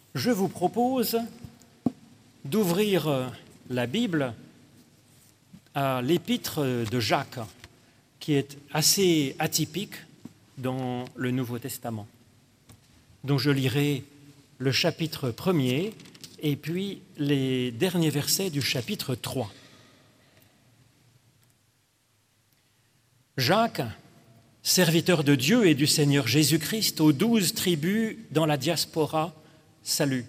Je vous propose d'ouvrir la Bible à l'épître de Jacques, qui est assez atypique dans le Nouveau Testament. Donc je lirai le chapitre 1er et puis les derniers versets du chapitre 3. Jacques, serviteur de Dieu et du Seigneur Jésus-Christ, aux 12 tribus dans la diaspora, salut.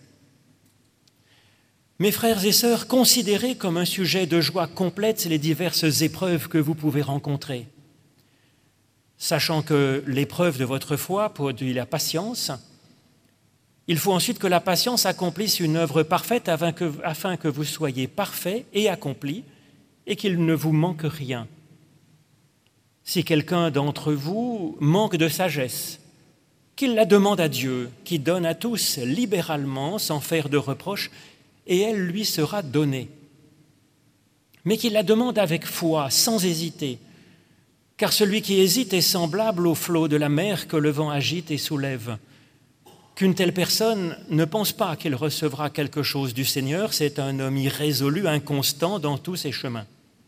Mes frères et sœurs, considérez comme un sujet de joie complète les diverses épreuves que vous pouvez rencontrer. Sachant que l'épreuve de votre foi produit la patience, il faut ensuite que la patience accomplisse une œuvre parfaite afin que vous soyez parfaits et accomplis et qu'il ne vous manque rien. Si quelqu'un d'entre vous manque de sagesse, qu'il la demande à Dieu, qui donne à tous libéralement, sans faire de reproches, et elle lui sera donnée. Mais qu'il la demande avec foi, sans hésiter, car celui qui hésite est semblable au flot de la mer que le vent agite et soulève. Qu'une telle personne ne pense pas qu'il recevra quelque chose du Seigneur, c'est un homme irrésolu, inconstant dans tous ses chemins.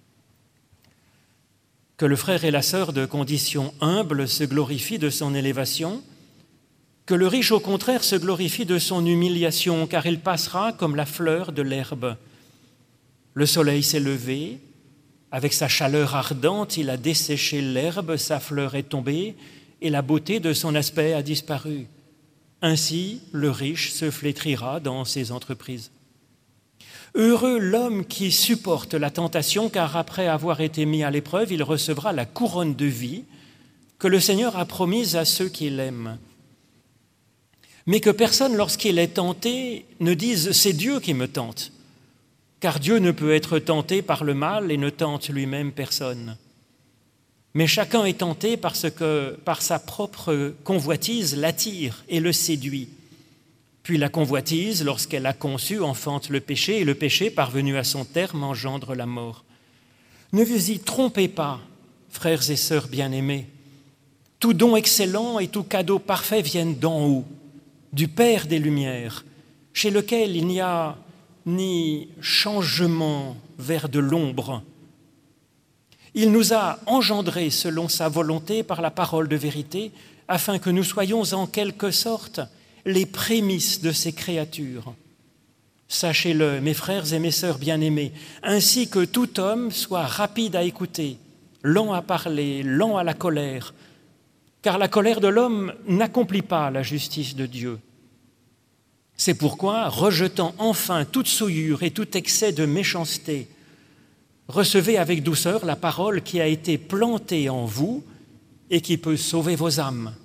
Que le frère et la sœur de condition humble se glorifient de son élévation, que le riche au contraire se glorifie de son humiliation, car il passera comme la fleur de l'herbe. Le soleil s'est levé, avec sa chaleur ardente, il a desséché l'herbe, sa fleur est tombée, et la beauté de son aspect a disparu. Ainsi, le riche se flétrira dans ses entreprises. Heureux l'homme qui supporte la tentation, car après avoir été mis à l'épreuve, il recevra la couronne de vie que le Seigneur a promise à ceux qui l'aiment. Mais que personne, lorsqu'il est tenté, ne dise « c'est Dieu qui me tente », car Dieu ne peut être tenté par le mal et ne tente lui-même personne. Mais chacun est tenté parce que, par sa propre convoitise, l'attire et le séduit. Puis la convoitise, lorsqu'elle a conçu, enfante le péché, et le péché, parvenu à son terme, engendre la mort. Ne vous y trompez pas, frères et sœurs bien-aimés. Tout don excellent et tout cadeau parfait viennent d'en haut, du Père des Lumières, chez lequel il n'y a ni changement vers de l'ombre. Il nous a engendrés selon sa volonté par la parole de vérité, afin que nous soyons en quelque sorte les prémices de ses créatures. Sachez-le, mes frères et mes sœurs bien-aimés, ainsi que tout homme soit rapide à écouter, lent à parler, lent à la colère, car la colère de l'homme n'accomplit pas la justice de Dieu. C'est pourquoi, rejetant enfin toute souillure et tout excès de méchanceté, recevez avec douceur la parole qui a été plantée en vous et qui peut sauver vos âmes.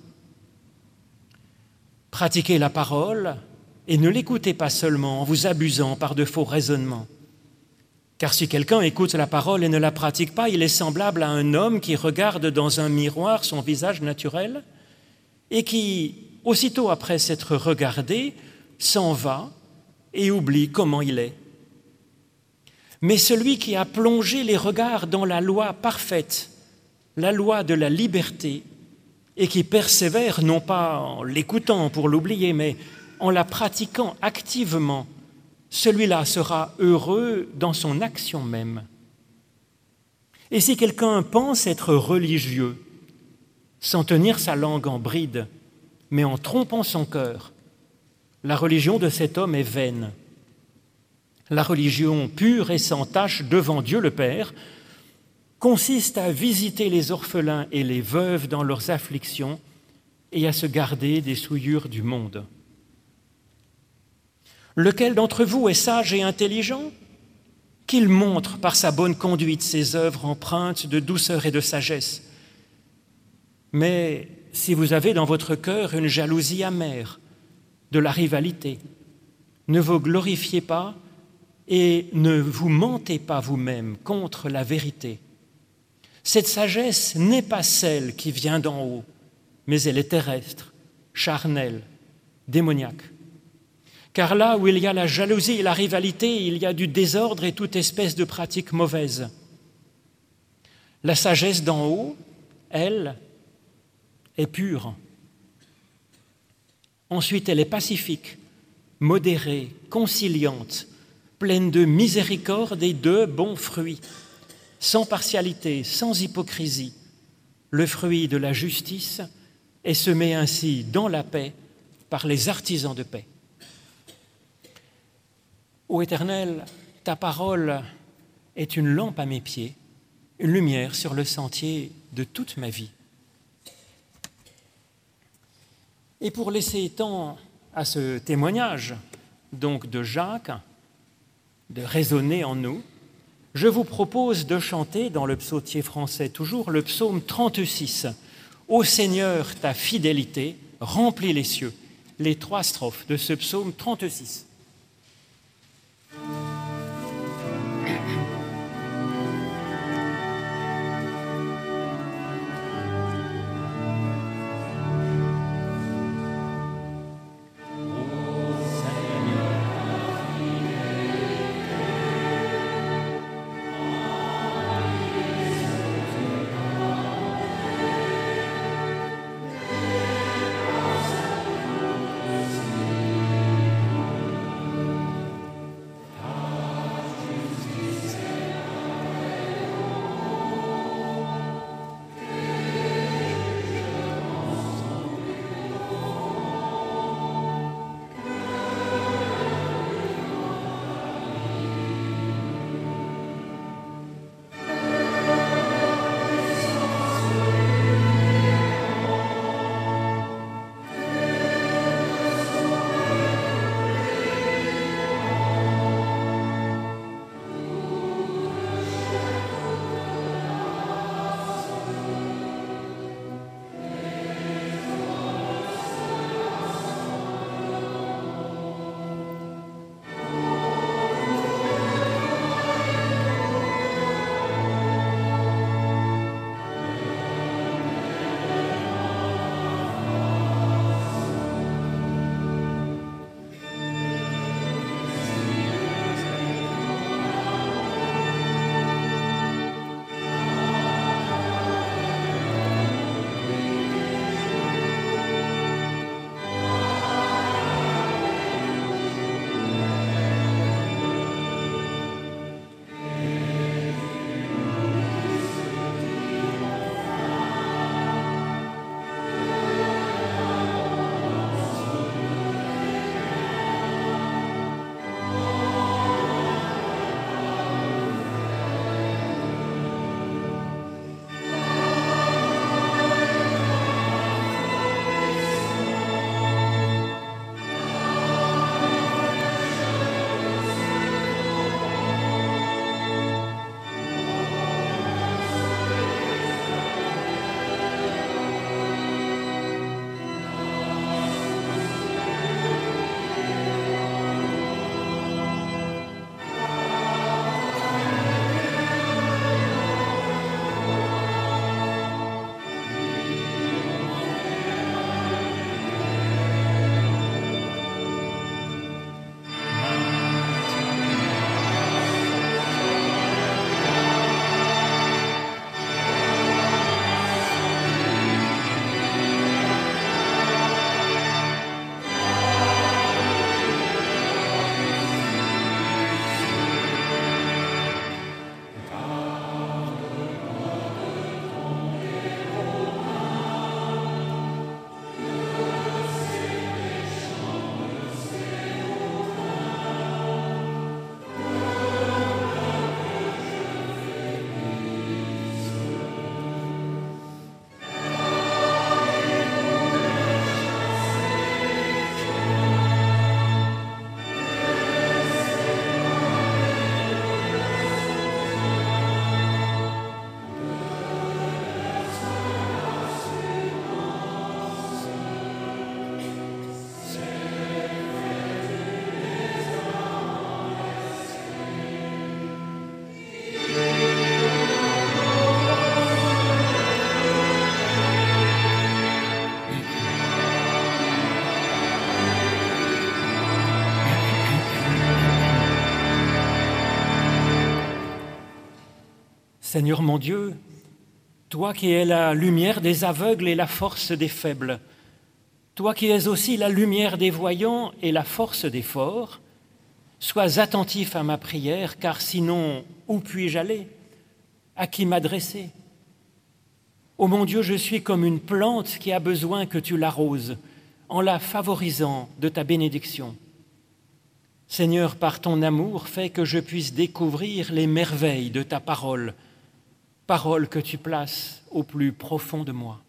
Pratiquez la parole et ne l'écoutez pas seulement en vous abusant par de faux raisonnements. Car si quelqu'un écoute la parole et ne la pratique pas, il est semblable à un homme qui regarde dans un miroir son visage naturel et qui, aussitôt après s'être regardé, s'en va et oublie comment il est. Mais celui qui a plongé les regards dans la loi parfaite, la loi de la liberté, et qui persévère non pas en l'écoutant pour l'oublier, mais en la pratiquant activement, celui-là sera heureux dans son action même. Et si quelqu'un pense être religieux, sans tenir sa langue en bride, mais en trompant son cœur, la religion de cet homme est vaine. La religion pure et sans tache devant Dieu le Père consiste à visiter les orphelins et les veuves dans leurs afflictions et à se garder des souillures du monde. Lequel d'entre vous est sage et intelligent? Qu'il montre par sa bonne conduite ses œuvres empreintes de douceur et de sagesse. Mais si vous avez dans votre cœur une jalousie amère, de la rivalité, ne vous glorifiez pas et ne vous mentez pas vous-même contre la vérité. Cette sagesse n'est pas celle qui vient d'en haut, mais elle est terrestre, charnelle, démoniaque. Car là où il y a la jalousie et la rivalité, il y a du désordre et toute espèce de pratique mauvaise. La sagesse d'en haut, elle, est pure. Ensuite, elle est pacifique, modérée, conciliante, pleine de miséricorde et de bons fruits, sans partialité, sans hypocrisie. Le fruit de la justice est semé ainsi dans la paix par les artisans de paix. Ô Éternel, ta parole est une lampe à mes pieds, une lumière sur le sentier de toute ma vie. Et pour laisser temps à ce témoignage, donc de Jacques, de résonner en nous, je vous propose de chanter dans le psautier français toujours le psaume 36. « Ô Seigneur, ta fidélité remplit les cieux », les 3 strophes de ce psaume 36. Seigneur mon Dieu, toi qui es la lumière des aveugles et la force des faibles, toi qui es aussi la lumière des voyants et la force des forts, sois attentif à ma prière, car sinon, où puis-je aller? À qui m'adresser? Ô mon Dieu, je suis comme une plante qui a besoin que tu l'arroses, en la favorisant de ta bénédiction. Seigneur, par ton amour, fais que je puisse découvrir les merveilles de ta parole, parole que tu places au plus profond de moi.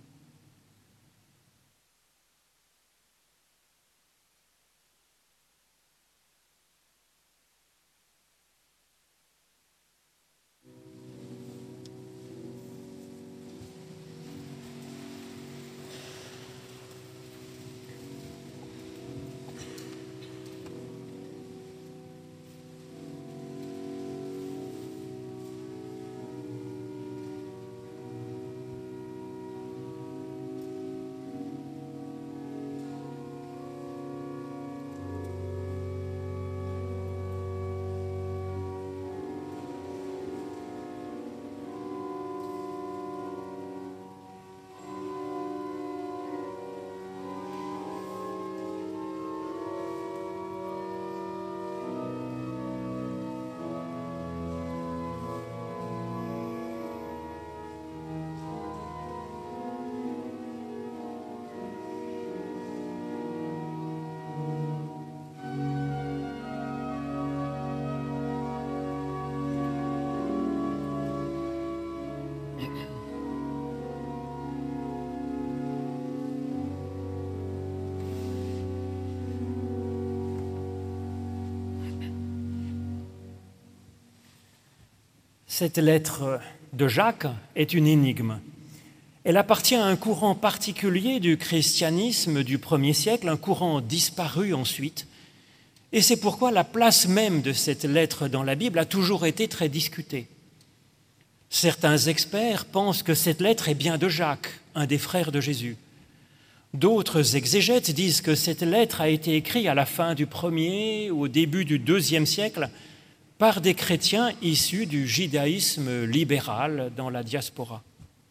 Cette lettre de Jacques est une énigme. Elle appartient à un courant particulier du christianisme du 1er siècle, un courant disparu ensuite. Et c'est pourquoi la place même de cette lettre dans la Bible a toujours été très discutée. Certains experts pensent que cette lettre est bien de Jacques, un des frères de Jésus. D'autres exégètes disent que cette lettre a été écrite à la fin du 1er ou au début du 2e siècle par des chrétiens issus du judaïsme libéral dans la diaspora.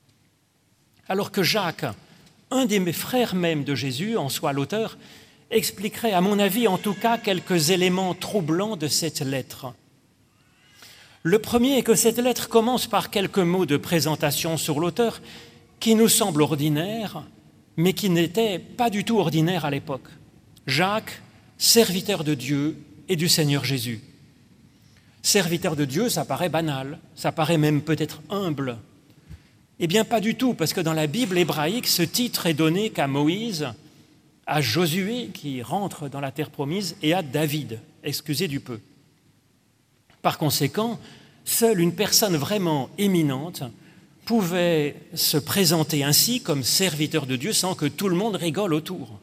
Alors que Jacques, un des frères même de Jésus, en soit l'auteur, expliquerait, à mon avis en tout cas, quelques éléments troublants de cette lettre. Le premier est que cette lettre commence par quelques mots de présentation sur l'auteur qui nous semblent ordinaires, mais qui n'étaient pas du tout ordinaires à l'époque. Jacques, serviteur de Dieu et du Seigneur Jésus. Serviteur de Dieu, ça paraît banal, ça paraît même peut-être humble. Eh bien, pas du tout, parce que dans la Bible hébraïque, ce titre est donné qu'à Moïse, à Josué, qui rentre dans la terre promise, et à David, excusez du peu. Par conséquent, seule une personne vraiment éminente pouvait se présenter ainsi comme serviteur de Dieu sans que tout le monde rigole autour.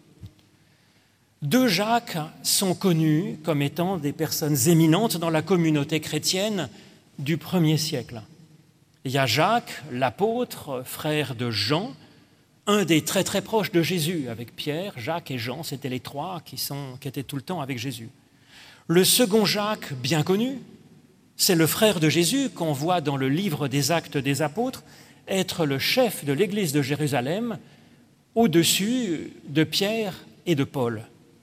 Deux Jacques sont connus comme étant des personnes éminentes dans la communauté chrétienne du 1er siècle. Il y a Jacques, l'apôtre, frère de Jean, un des très très proches de Jésus avec Pierre, Jacques et Jean, c'était les trois qui étaient tout le temps avec Jésus. Le second Jacques, bien connu, c'est le frère de Jésus qu'on voit dans le livre des Actes des Apôtres être le chef de l'église de Jérusalem au-dessus de Pierre et de Paul.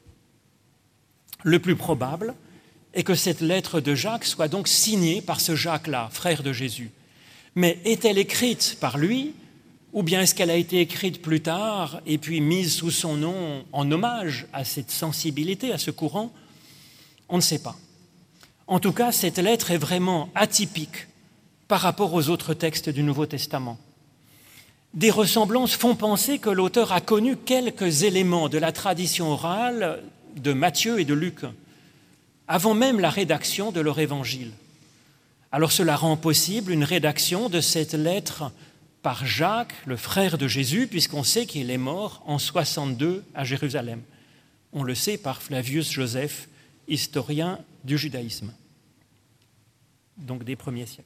Le plus probable est que cette lettre de Jacques soit donc signée par ce Jacques-là, frère de Jésus. Mais est-elle écrite par lui, ou bien est-ce qu'elle a été écrite plus tard et puis mise sous son nom en hommage à cette sensibilité, à ce courant? On ne sait pas. En tout cas, cette lettre est vraiment atypique par rapport aux autres textes du Nouveau Testament. Des ressemblances font penser que l'auteur a connu quelques éléments de la tradition orale de Matthieu et de Luc, avant même la rédaction de leur évangile. Alors cela rend possible une rédaction de cette lettre par Jacques, le frère de Jésus, puisqu'on sait qu'il est mort en 62 à Jérusalem. On le sait par Flavius Joseph, historien du judaïsme, donc des 1er siècles.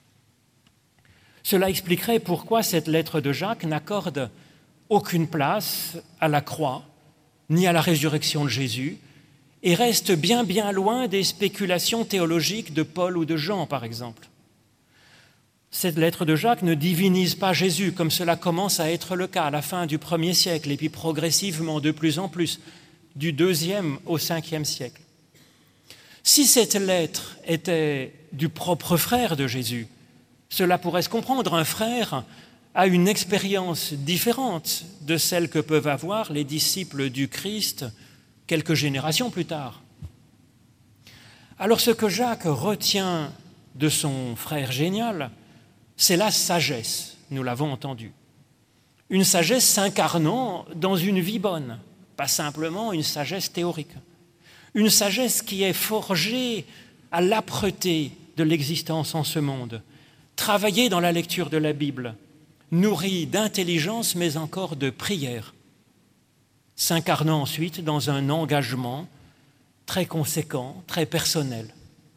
Cela expliquerait pourquoi cette lettre de Jacques n'accorde aucune place à la croix, ni à la résurrection de Jésus, et reste bien bien loin des spéculations théologiques de Paul ou de Jean, par exemple. Cette lettre de Jacques ne divinise pas Jésus, comme cela commence à être le cas à la fin du 1er siècle, et puis progressivement, de plus en plus, du 2e au 5e siècle. Si cette lettre était du propre frère de Jésus, cela pourrait se comprendre. Un frère a une expérience différente de celle que peuvent avoir les disciples du Christ quelques générations plus tard. Alors ce que Jacques retient de son frère génial, c'est la sagesse, nous l'avons entendu. Une sagesse s'incarnant dans une vie bonne, pas simplement une sagesse théorique. Une sagesse qui est forgée à l'âpreté de l'existence en ce monde, travaillée dans la lecture de la Bible, nourrie d'intelligence mais encore de prière, s'incarnant ensuite dans un engagement très conséquent, très personnel.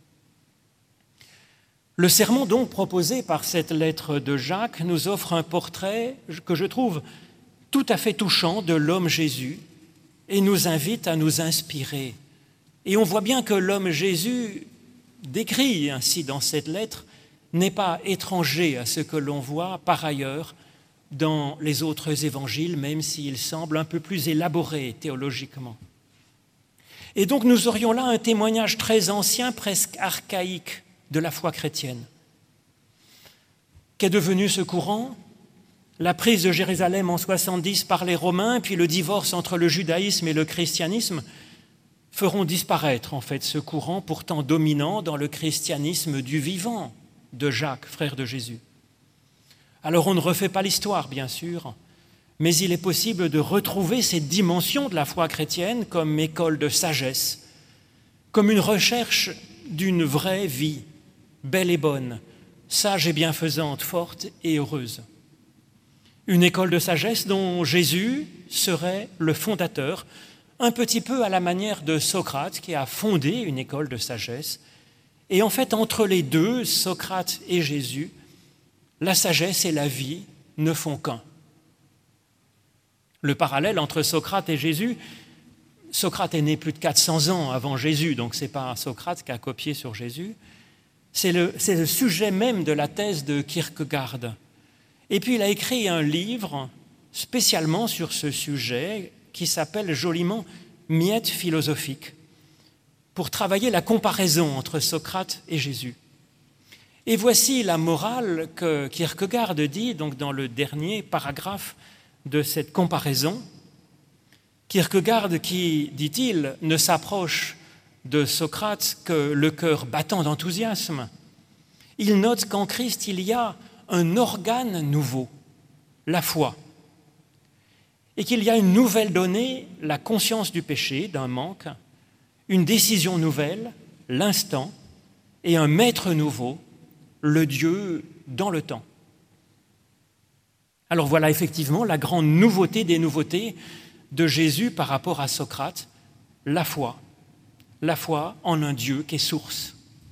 Le sermon donc proposé par cette lettre de Jacques nous offre un portrait que je trouve tout à fait touchant de l'homme Jésus et nous invite à nous inspirer. Et on voit bien que l'homme Jésus, décrit ainsi dans cette lettre, n'est pas étranger à ce que l'on voit par ailleurs dans les autres évangiles, même s'il semble un peu plus élaboré théologiquement. Et donc nous aurions là un témoignage très ancien, presque archaïque, de la foi chrétienne. Qu'est devenu ce courant ? La prise de Jérusalem en 70 par les Romains, puis le divorce entre le judaïsme et le christianisme feront disparaître en fait ce courant pourtant dominant dans le christianisme du vivant de Jacques, frère de Jésus. Alors on ne refait pas l'histoire, bien sûr, mais il est possible de retrouver cette dimension de la foi chrétienne comme école de sagesse, comme une recherche d'une vraie vie, belle et bonne, sage et bienfaisante, forte et heureuse. Une école de sagesse dont Jésus serait le fondateur, un petit peu à la manière de Socrate qui a fondé une école de sagesse. Et en fait, entre les deux, Socrate et Jésus, la sagesse et la vie ne font qu'un. Le parallèle entre Socrate et Jésus, Socrate est né plus de 400 ans avant Jésus, donc ce n'est pas Socrate qui a copié sur Jésus, c'est le sujet même de la thèse de Kierkegaard. Et puis il a écrit un livre spécialement sur ce sujet qui s'appelle joliment « Miettes philosophiques » pour travailler la comparaison entre Socrate et Jésus. Et voici la morale que Kierkegaard dit donc dans le dernier paragraphe de cette comparaison. Kierkegaard qui, dit-il, ne s'approche de Socrate que le cœur battant d'enthousiasme. Il note qu'en Christ, il y a un organe nouveau, la foi, et qu'il y a une nouvelle donnée, la conscience du péché, d'un manque, une décision nouvelle, l'instant, et un maître nouveau, le Dieu dans le temps. Alors voilà effectivement la grande nouveauté des nouveautés de Jésus par rapport à Socrate, la foi en un Dieu qui est source.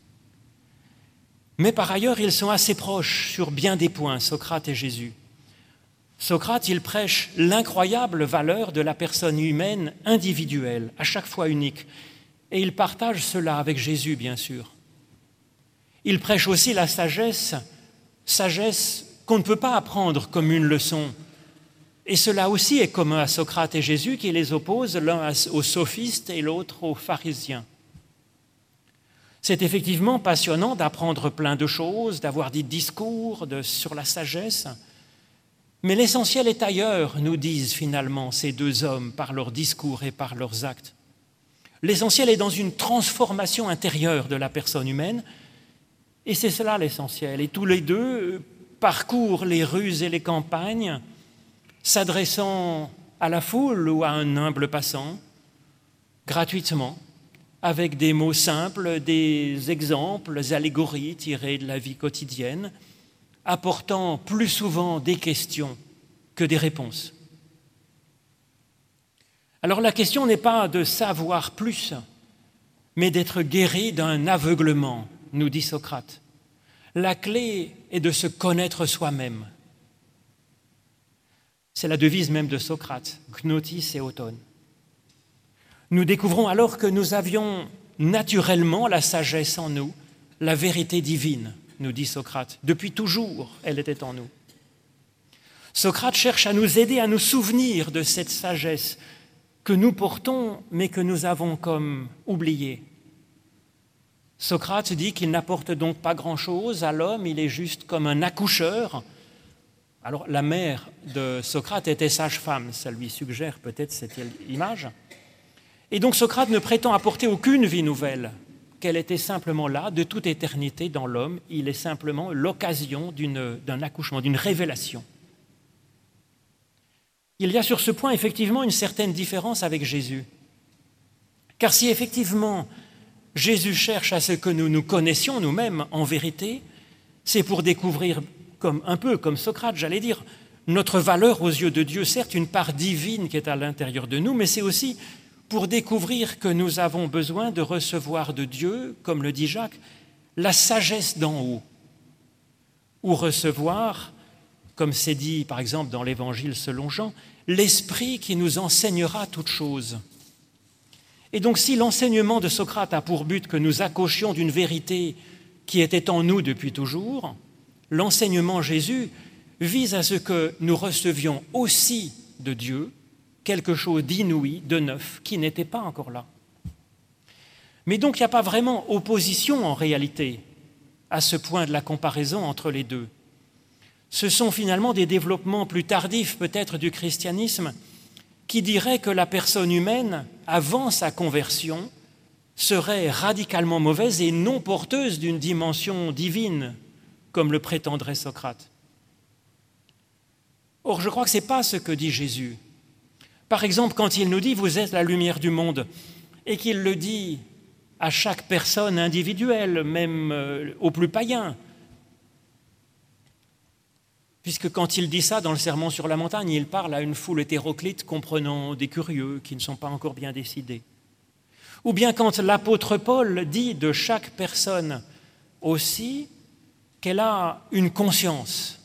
Mais par ailleurs, ils sont assez proches sur bien des points, Socrate et Jésus. Socrate, il prêche l'incroyable valeur de la personne humaine individuelle, à chaque fois unique, et il partage cela avec Jésus, bien sûr. Il prêche aussi la sagesse qu'on ne peut pas apprendre comme une leçon. Et cela aussi est commun à Socrate et Jésus qui les opposent l'un aux sophistes et l'autre aux pharisiens. C'est effectivement passionnant d'apprendre plein de choses, d'avoir des discours sur la sagesse, mais l'essentiel est ailleurs, nous disent finalement ces deux hommes par leurs discours et par leurs actes. L'essentiel est dans une transformation intérieure de la personne humaine, et c'est cela l'essentiel. Et tous les deux parcourent les rues et les campagnes, s'adressant à la foule ou à un humble passant, gratuitement, avec des mots simples, des exemples, des allégories tirées de la vie quotidienne, apportant plus souvent des questions que des réponses. Alors la question n'est pas de savoir plus, mais d'être guéri d'un aveuglement, nous dit Socrate. La clé est de se connaître soi-même. C'est la devise même de Socrate, gnotis et auton. Nous découvrons alors que nous avions naturellement la sagesse en nous, la vérité divine nous dit Socrate. Depuis toujours, elle était en nous. Socrate cherche à nous aider à nous souvenir de cette sagesse que nous portons, mais que nous avons comme oubliée. Socrate dit qu'il n'apporte donc pas grand-chose à l'homme, il est juste comme un accoucheur. Alors la mère de Socrate était sage-femme, ça lui suggère peut-être cette image. Et donc Socrate ne prétend apporter aucune vie nouvelle, qu'elle était simplement là, de toute éternité dans l'homme, il est simplement l'occasion d'un accouchement, d'une révélation. Il y a sur ce point effectivement une certaine différence avec Jésus. Car si effectivement Jésus cherche à ce que nous nous connaissions nous-mêmes en vérité, c'est pour découvrir, un peu comme Socrate, j'allais dire, notre valeur aux yeux de Dieu, certes une part divine qui est à l'intérieur de nous, mais c'est aussi pour découvrir que nous avons besoin de recevoir de Dieu, comme le dit Jacques, la sagesse d'en haut, ou recevoir, comme c'est dit par exemple dans l'Évangile selon Jean, l'Esprit qui nous enseignera toutes choses. Et donc si l'enseignement de Socrate a pour but que nous accouchions d'une vérité qui était en nous depuis toujours, l'enseignement Jésus vise à ce que nous recevions aussi de Dieu quelque chose d'inouï, de neuf, qui n'était pas encore là. Mais donc il n'y a pas vraiment opposition en réalité à ce point de la comparaison entre les deux. Ce sont finalement des développements plus tardifs peut-être du christianisme qui diraient que la personne humaine, avant sa conversion, serait radicalement mauvaise et non porteuse d'une dimension divine, comme le prétendrait Socrate. Or, je crois que ce n'est pas ce que dit Jésus. Par exemple, quand il nous dit « vous êtes la lumière du monde » et qu'il le dit à chaque personne individuelle, même aux plus païens, puisque quand il dit ça dans le Sermon sur la montagne, il parle à une foule hétéroclite comprenant des curieux qui ne sont pas encore bien décidés. Ou bien quand l'apôtre Paul dit de chaque personne aussi qu'elle a une conscience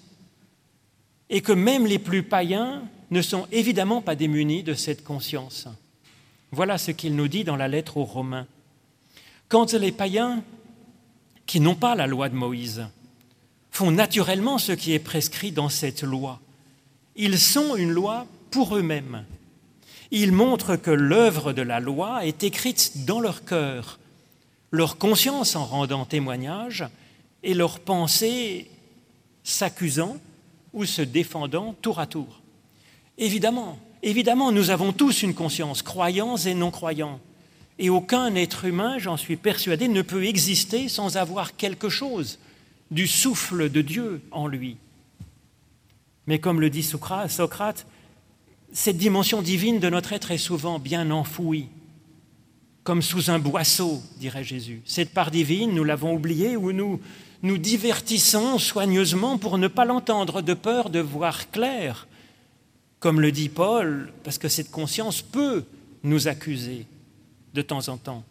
et que même les plus païens ne sont évidemment pas démunis de cette conscience. Voilà ce qu'il nous dit dans la lettre aux Romains. Quand les païens qui n'ont pas la loi de Moïse font naturellement ce qui est prescrit dans cette loi, ils sont une loi pour eux-mêmes. Ils montrent que l'œuvre de la loi est écrite dans leur cœur, leur conscience en rendant témoignage et leur pensée s'accusant ou se défendant tour à tour. Évidemment, nous avons tous une conscience, croyants et non-croyants. Et aucun être humain, j'en suis persuadé, ne peut exister sans avoir quelque chose du souffle de Dieu en lui. Mais comme le dit Socrate, cette dimension divine de notre être est souvent bien enfouie, comme sous un boisseau, dirait Jésus. Cette part divine, nous l'avons oubliée ou nous divertissons soigneusement pour ne pas l'entendre, de peur de voir clair, comme le dit Paul, parce que cette conscience peut nous accuser de temps en temps.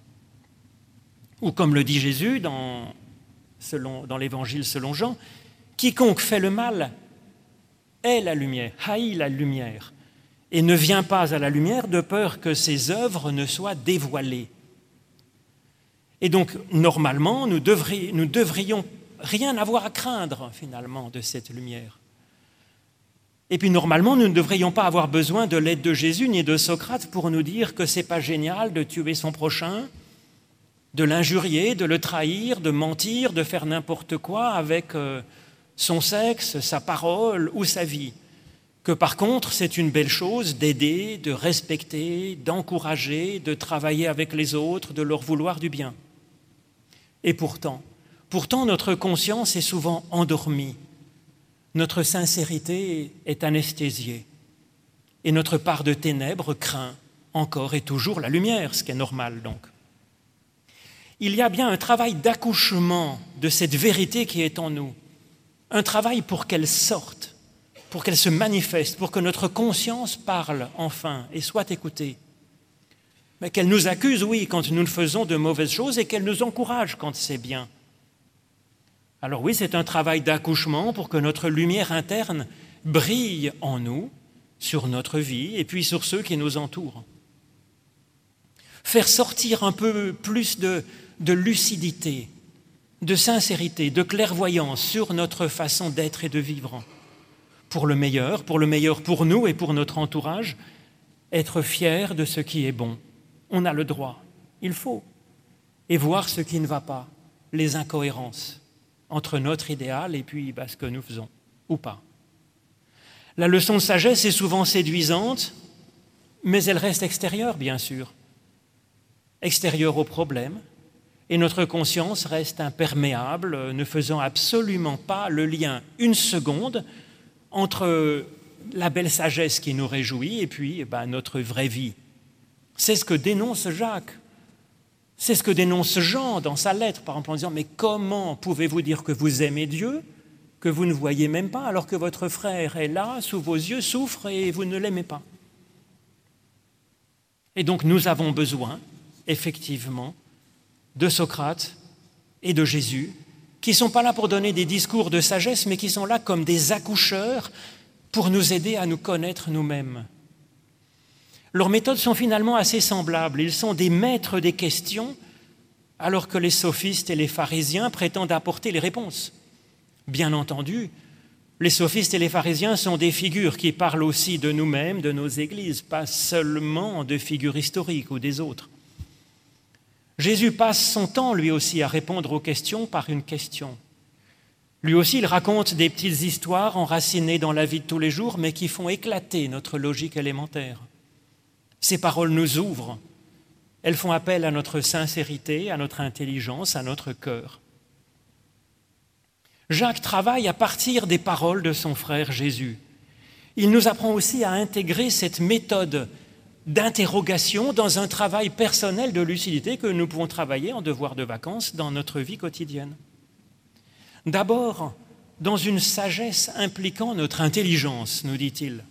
Ou comme le dit Jésus dans l'Évangile selon Jean, quiconque fait le mal est la lumière, haït la lumière, et ne vient pas à la lumière de peur que ses œuvres ne soient dévoilées. Et donc, normalement, nous devrions rien avoir à craindre, finalement, de cette lumière. Et puis, normalement, nous ne devrions pas avoir besoin de l'aide de Jésus ni de Socrate pour nous dire que ce n'est pas génial de tuer son prochain, de l'injurier, de le trahir, de mentir, de faire n'importe quoi avec son sexe, sa parole ou sa vie. Que par contre, c'est une belle chose d'aider, de respecter, d'encourager, de travailler avec les autres, de leur vouloir du bien. Et pourtant, notre conscience est souvent endormie. Notre sincérité est anesthésiée. Et notre part de ténèbres craint encore et toujours la lumière, ce qui est normal donc. Il y a bien un travail d'accouchement de cette vérité qui est en nous. Un travail pour qu'elle sorte, pour qu'elle se manifeste, pour que notre conscience parle enfin et soit écoutée. Mais qu'elle nous accuse, oui, quand nous faisons de mauvaises choses et qu'elle nous encourage quand c'est bien. Alors oui, c'est un travail d'accouchement pour que notre lumière interne brille en nous, sur notre vie et puis sur ceux qui nous entourent. Faire sortir un peu plus de lucidité, de sincérité, de clairvoyance sur notre façon d'être et de vivre. Pour le meilleur pour nous et pour notre entourage, être fier de ce qui est bon. On a le droit, il faut. Et voir ce qui ne va pas, les incohérences entre notre idéal et puis ce que nous faisons, ou pas. La leçon de sagesse est souvent séduisante, mais elle reste extérieure, bien sûr. Extérieure aux problèmes, et notre conscience reste imperméable, ne faisant absolument pas le lien une seconde entre la belle sagesse qui nous réjouit et puis notre vraie vie. C'est ce que dénonce Jacques. C'est ce que dénonce Jean dans sa lettre, par exemple, en disant « Mais comment pouvez-vous dire que vous aimez Dieu, que vous ne voyez même pas, alors que votre frère est là, sous vos yeux, souffre et vous ne l'aimez pas ?» Et donc nous avons besoin, effectivement, de Socrate et de Jésus, qui ne sont pas là pour donner des discours de sagesse, mais qui sont là comme des accoucheurs pour nous aider à nous connaître nous-mêmes. Leurs méthodes sont finalement assez semblables. Ils sont des maîtres des questions, alors que les sophistes et les pharisiens prétendent apporter les réponses. Bien entendu, les sophistes et les pharisiens sont des figures qui parlent aussi de nous-mêmes, de nos églises, pas seulement de figures historiques ou des autres. Jésus passe son temps, lui aussi, à répondre aux questions par une question. Lui aussi, il raconte des petites histoires enracinées dans la vie de tous les jours, mais qui font éclater notre logique élémentaire. Ces paroles nous ouvrent. Elles font appel à notre sincérité, à notre intelligence, à notre cœur. Jacques travaille à partir des paroles de son frère Jésus. Il nous apprend aussi à intégrer cette méthode d'interrogation dans un travail personnel de lucidité que nous pouvons travailler en devoir de vacances dans notre vie quotidienne. D'abord, dans une sagesse impliquant notre intelligence, nous dit-il.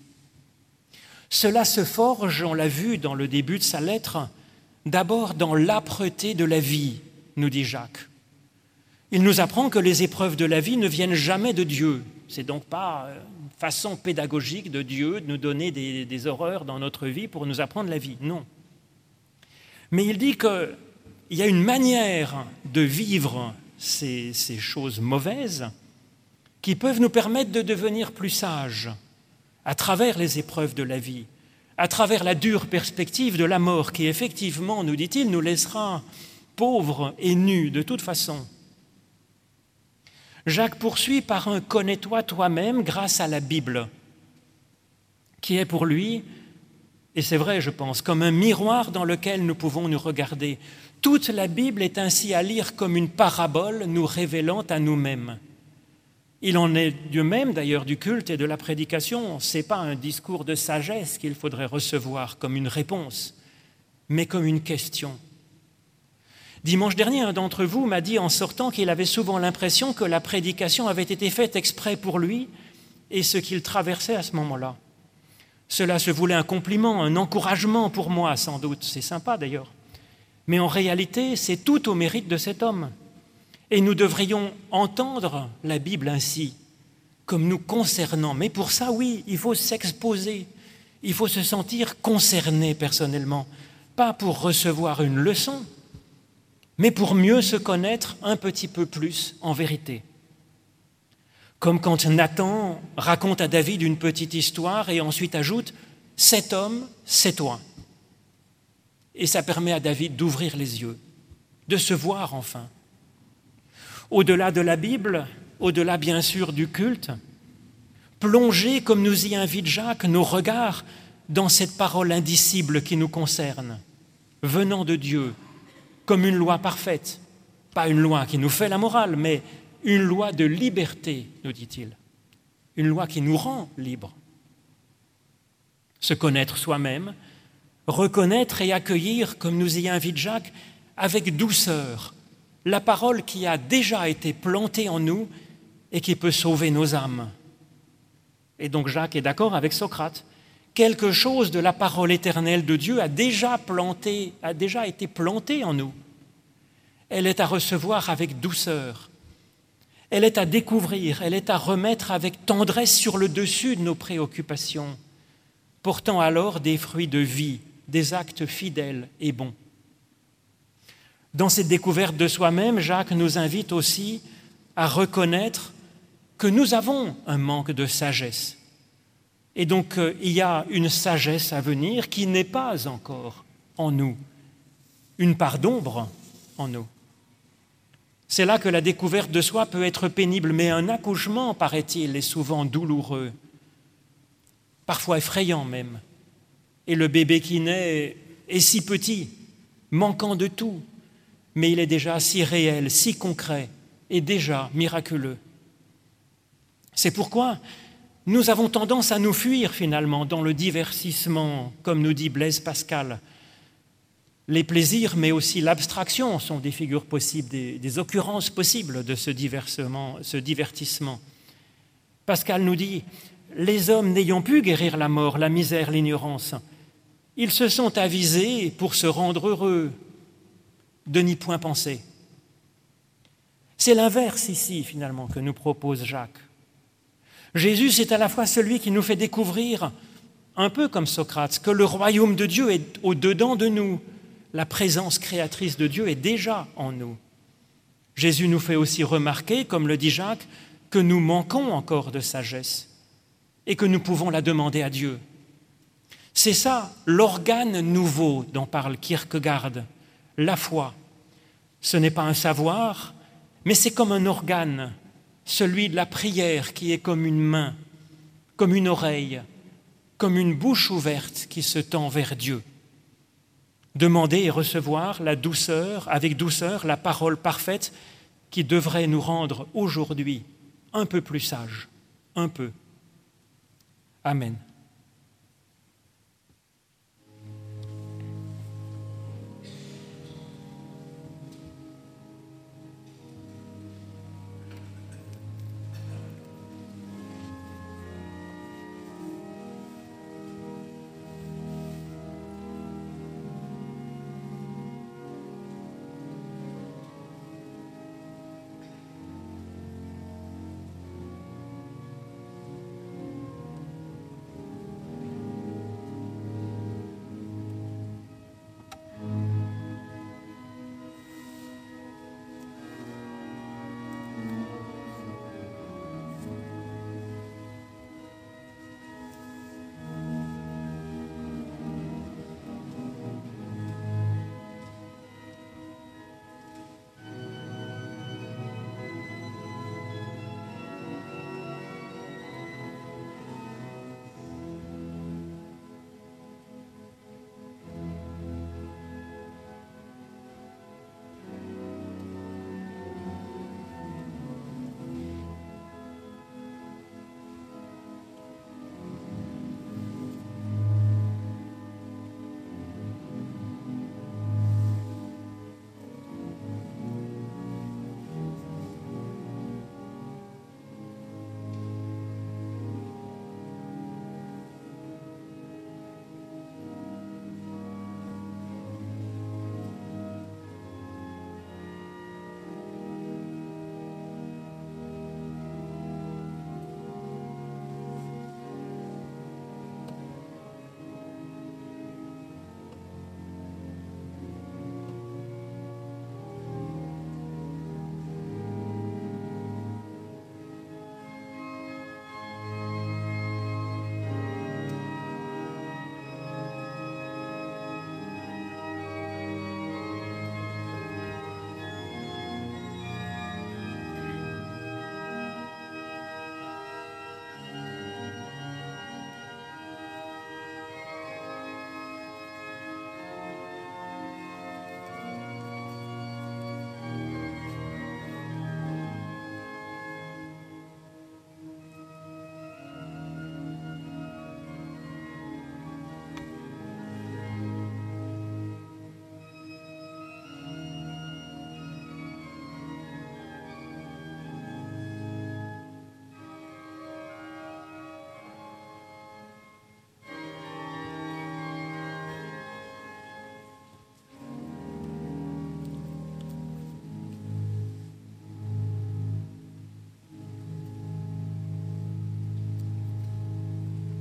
Cela se forge, on l'a vu dans le début de sa lettre, d'abord dans l'âpreté de la vie, nous dit Jacques. Il nous apprend que les épreuves de la vie ne viennent jamais de Dieu. C'est donc pas une façon pédagogique de Dieu de nous donner des horreurs dans notre vie pour nous apprendre la vie. Non. Mais il dit qu'il y a une manière de vivre ces choses mauvaises qui peuvent nous permettre de devenir plus sages à travers les épreuves de la vie, à travers la dure perspective de la mort qui, effectivement, nous dit-il, nous laissera pauvres et nus de toute façon. Jacques poursuit par un « connais-toi toi-même » grâce à la Bible, qui est pour lui, et c'est vrai je pense, comme un miroir dans lequel nous pouvons nous regarder. Toute la Bible est ainsi à lire comme une parabole nous révélant à nous-mêmes. Il en est de même d'ailleurs du culte et de la prédication. Ce n'est pas un discours de sagesse qu'il faudrait recevoir comme une réponse, mais comme une question. Dimanche dernier, un d'entre vous m'a dit en sortant qu'il avait souvent l'impression que la prédication avait été faite exprès pour lui et ce qu'il traversait à ce moment-là. Cela se voulait un compliment, un encouragement pour moi sans doute, c'est sympa d'ailleurs. Mais en réalité, c'est tout au mérite de cet homme. Et nous devrions entendre la Bible ainsi, comme nous concernant. Mais pour ça, oui, il faut s'exposer, il faut se sentir concerné personnellement, pas pour recevoir une leçon, mais pour mieux se connaître un petit peu plus en vérité. Comme quand Nathan raconte à David une petite histoire et ensuite ajoute « cet homme, c'est toi ». Et ça permet à David d'ouvrir les yeux, de se voir enfin. Au-delà de la Bible, au-delà bien sûr du culte, plonger, comme nous y invite Jacques, nos regards dans cette parole indicible qui nous concerne, venant de Dieu, comme une loi parfaite, pas une loi qui nous fait la morale, mais une loi de liberté, nous dit-il, une loi qui nous rend libres. Se connaître soi-même, reconnaître et accueillir, comme nous y invite Jacques, avec douceur, la parole qui a déjà été plantée en nous et qui peut sauver nos âmes. Et donc Jacques est d'accord avec Socrate. Quelque chose de la parole éternelle de Dieu a déjà été planté en nous. Elle est à recevoir avec douceur. Elle est à découvrir, elle est à remettre avec tendresse sur le dessus de nos préoccupations, portant alors des fruits de vie, des actes fidèles et bons. Dans cette découverte de soi-même, Jacques nous invite aussi à reconnaître que nous avons un manque de sagesse. Et donc, il y a une sagesse à venir qui n'est pas encore en nous, une part d'ombre en nous. C'est là que la découverte de soi peut être pénible, mais un accouchement, paraît-il, est souvent douloureux, parfois effrayant même. Et le bébé qui naît est si petit, manquant de tout, mais il est déjà si réel, si concret et déjà miraculeux. C'est pourquoi nous avons tendance à nous fuir finalement dans le divertissement, comme nous dit Blaise Pascal. Les plaisirs, mais aussi l'abstraction sont des figures possibles, des occurrences possibles de ce divertissement. Pascal nous dit « Les hommes n'ayant pu guérir la mort, la misère, l'ignorance, ils se sont avisés pour se rendre heureux de n'y point penser. » C'est l'inverse ici, finalement, que nous propose Jacques. Jésus, c'est à la fois celui qui nous fait découvrir, un peu comme Socrate, que le royaume de Dieu est au-dedans de nous. La présence créatrice de Dieu est déjà en nous. Jésus nous fait aussi remarquer, comme le dit Jacques, que nous manquons encore de sagesse et que nous pouvons la demander à Dieu. C'est ça l'organe nouveau dont parle Kierkegaard, la foi. Ce n'est pas un savoir, mais c'est comme un organe, celui de la prière qui est comme une main, comme une oreille, comme une bouche ouverte qui se tend vers Dieu. Demander et recevoir avec douceur, la parole parfaite qui devrait nous rendre aujourd'hui un peu plus sages, un peu. Amen.